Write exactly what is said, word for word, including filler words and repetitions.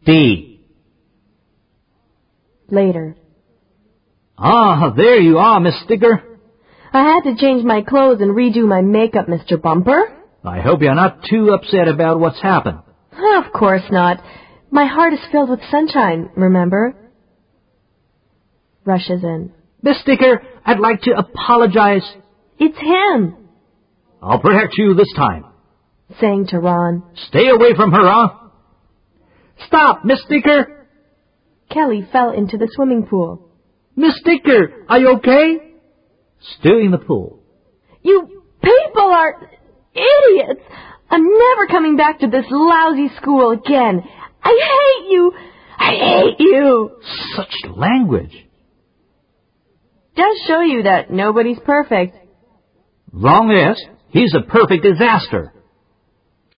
D. Later. Ah, there you are, Miss Sticker. I had to change my clothes and redo my makeup, Mister Bumper. I hope you're not too upset about what's happened. Of course not. My heart is filled with sunshine, remember? Rushes in. Miss Sticker, I'd like to apologize. It's him, I'll protect you this time. saying to Ron. Stay away from her, huh? Stop, Miss Sticker. Kelly fell into the swimming pool. Miss Sticker, are you okay? Still in the pool. You people are idiots! I'm never coming back to this lousy school again. I hate you! I hate you! Such language. Does show you that nobody's perfect. Wrong is, he's a perfect disaster.